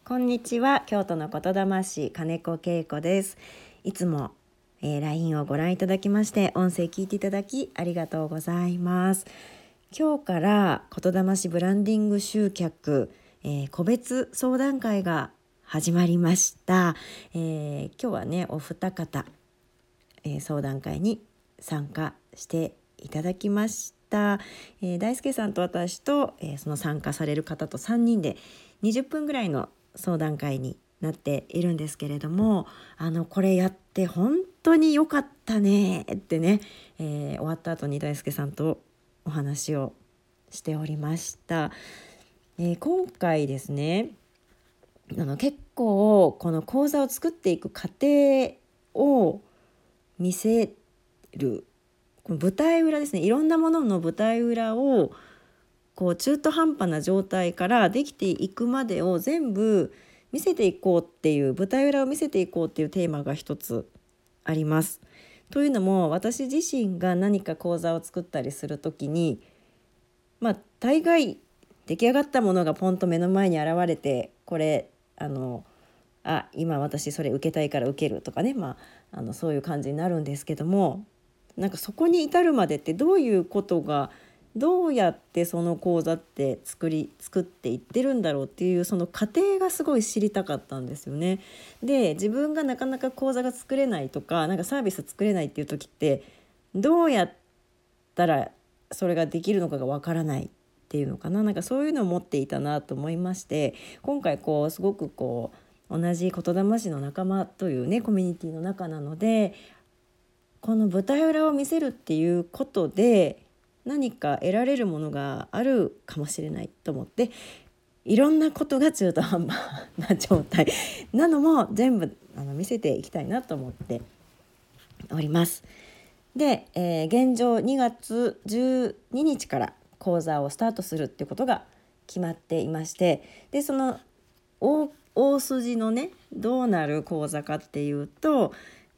こんにちは。京都の言霊師金子恵子です。いつも、LINE をご覧いただきまして音声聞いていただきありがとうございます。今日から言霊師ブランディング集客、個別相談会が始まりました。今日はねお二方、相談会に参加していただきました。大輔さんと私と、その参加される方と3人で20分ぐらいの相談会になっているんですけれども、これやって本当に良かったねってね、終わった後に大輔さんとお話をしておりました。今回ですね、結構この講座を作っていく過程を見せる、この舞台裏ですね、いろんなものの舞台裏をこう中途半端な状態からできていくまでを全部見せていこうっていう、舞台裏を見せていこうっていうテーマが一つあります。というのも、私自身が何か講座を作ったりするときに、大概出来上がったものがポンと目の前に現れて、これ今私それ受けたいから受けるとかね、そういう感じになるんですけども、そこに至るまでってどういうことが、どうやってその講座って作っていってるんだろうっていう、その過程がすごい知りたかったんですよね。で、自分がなかなか講座が作れないとか、サービス作れないっていう時って、どうやったらそれができるのかがわからないっていうのかな、そういうのを持っていたなと思いまして、今回すごく同じ言霊師の仲間というねコミュニティの中なので、この舞台裏を見せるっていうことで何か得られるものがあるかもしれないと思って、いろんなことが中途半端な状態なのも全部見せていきたいなと思っております。で、現状2月12日から講座をスタートするっていうことが決まっていまして、でその大筋のねどうなる講座かっていうと、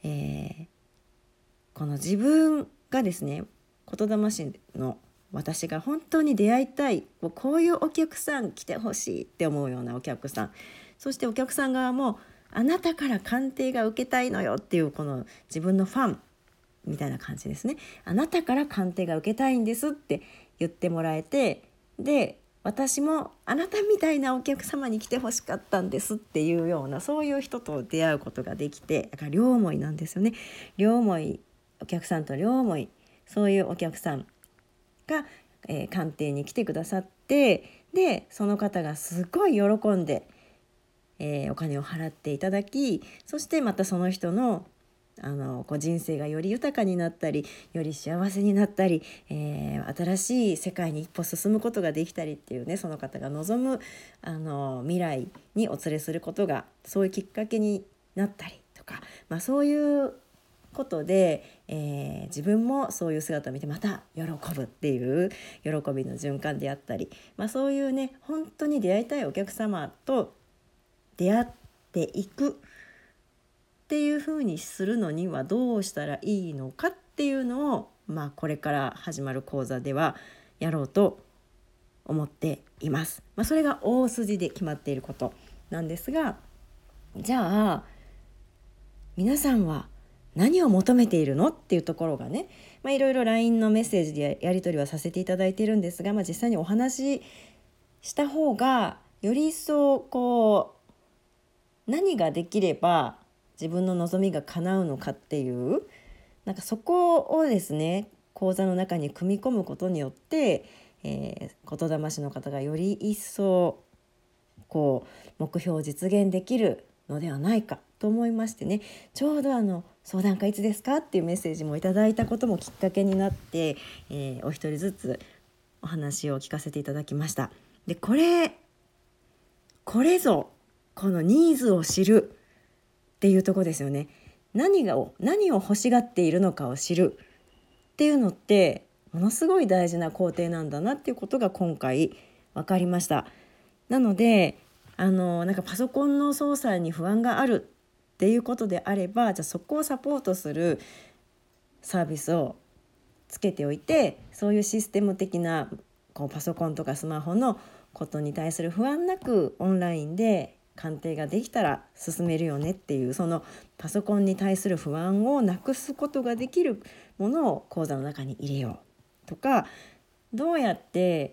この自分がですね、言霊師の私が本当に出会いたい、こういうお客さん来てほしいって思うようなお客さん、そしてお客さん側もあなたから鑑定が受けたいのよっていう、この自分のファンみたいな感じですね。あなたから鑑定が受けたいんですって言ってもらえて、で私もあなたみたいなお客様に来てほしかったんですっていうような、そういう人と出会うことができて、だから両思いなんですよね。両思い、お客さんと両思い、そういうお客さんが、鑑定に来てくださって、でその方がすごい喜んで、お金を払っていただき、そしてまたその人の人生がより豊かになったり、より幸せになったり、新しい世界に一歩進むことができたりっていうね、その方が望む未来にお連れすることが、そういうきっかけになったりとか、そういうことで、自分もそういう姿を見てまた喜ぶっていう喜びの循環であったり、そういうね、本当に出会いたいお客様と出会っていくっていう風にするのにはどうしたらいいのかっていうのを、これから始まる講座ではやろうと思っています。それが大筋で決まっていることなんですが、じゃあ皆さんは何を求めているのっていうところがね、いろいろ LINE のメッセージでやり取りはさせていただいているんですが、実際にお話しした方がより一層何ができれば自分の望みが叶うのかっていう、そこをですね講座の中に組み込むことによって、言霊師の方がより一層目標を実現できるのではないかと思いましてね、ちょうど相談会いつですかっていうメッセージもいただいたこともきっかけになって、お一人ずつお話を聞かせていただきました。でこれぞこのニーズを知るっていうところですよね。何を欲しがっているのかを知るっていうのってものすごい大事な工程なんだなっていうことが今回分かりました。なのでパソコンの操作に不安があるっていうことであれば、じゃあそこをサポートするサービスをつけておいて、そういうシステム的なパソコンとかスマホのことに対する不安なくオンラインで鑑定ができたら進めるよねっていう、そのパソコンに対する不安をなくすことができるものを講座の中に入れようとか、どうやって、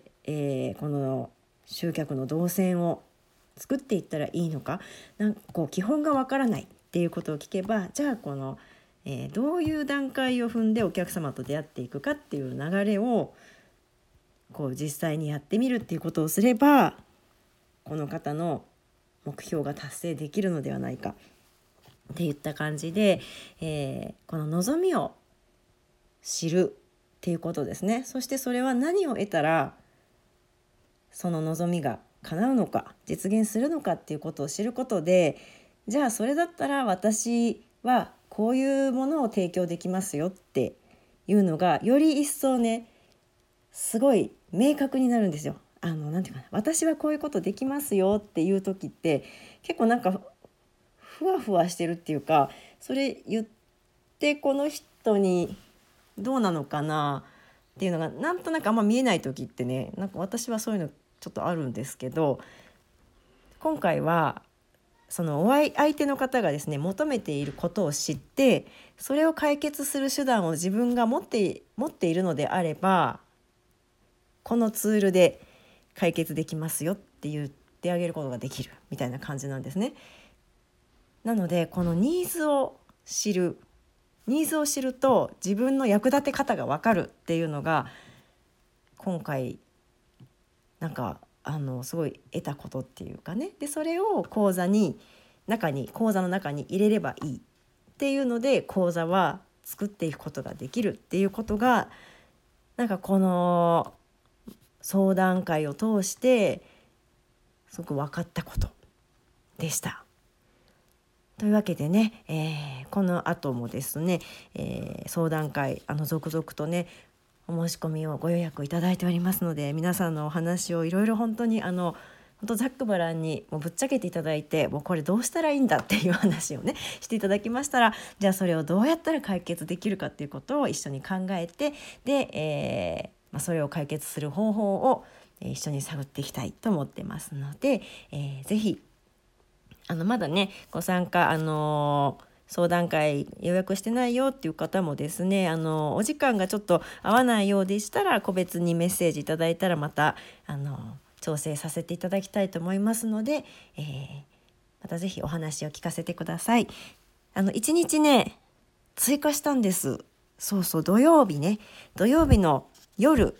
この集客の動線を作っていったらいいのか、なんかこう基本がわからないっていうことを聞けば、じゃあこの、どういう段階を踏んでお客様と出会っていくかっていう流れをこう実際にやってみるっていうことをすれば、この方の目標が達成できるのではないかっていった感じで、この望みを知るっていうことですね。そしてそれは何を得たらその望みが叶うのか、実現するのかっていうことを知ることで、じゃあそれだったら私はこういうものを提供できますよっていうのがより一層ね、すごい明確になるんですよ。なんていうかな、私はこういうことできますよっていう時って結構なんかふわふわしてるっていうか、それ言ってこの人にどうなのかなっていうのがなんとなくあんま見えない時ってね、なんか私はそういうのちょっとあるんですけど、今回はその相手の方がですね求めていることを知って、それを解決する手段を自分が持っているのであれば、このツールで解決できますよって言ってあげることができるみたいな感じなんですね。なのでこのニーズを知ると自分の役立て方が分かるっていうのが今回なんかすごい得たことっていうかね。でそれを講座の中に入れればいいっていうので、講座は作っていくことができるっていうことが、なんかこの相談会を通してすごく分かったことでした。というわけでね、この後もですね、相談会続々とねお申し込みをご予約いただいておりますので、皆さんのお話をいろいろ本当に本当ざっくばらんにもうぶっちゃけていただいて、もうこれどうしたらいいんだっていう話をねしていただきましたら、じゃあそれをどうやったら解決できるかっていうことを一緒に考えて、で、それを解決する方法を一緒に探っていきたいと思ってますので、ぜひまだねご参加相談会予約してないよっていう方もですね、お時間がちょっと合わないようでしたら個別にメッセージいただいたらまた調整させていただきたいと思いますので、またぜひお話を聞かせてください。1日ね追加したんです。土曜日の夜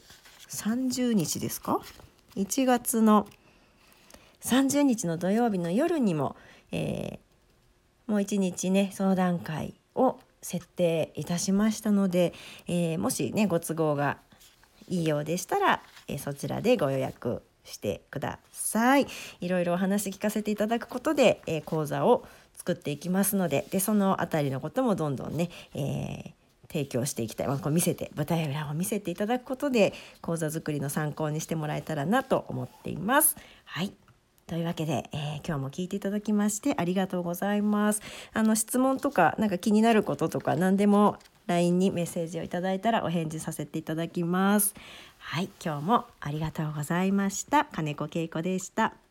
30日ですか、1月の30日の土曜日の夜にも、もう1日ね相談会を設定いたしましたので、もしねご都合がいいようでしたら、そちらでご予約してください。いろいろお話聞かせていただくことで、講座を作っていきますので、そのあたりのこともどんどんね、提供していきたい、こう舞台裏を見せていただくことで講座作りの参考にしてもらえたらなと思っています。はい、というわけで、今日も聞いていただきましてありがとうございます。質問とかなんか気になることとか何でも LINE にメッセージをいただいたらお返事させていただきます。はい、今日もありがとうございました。金子恵子でした。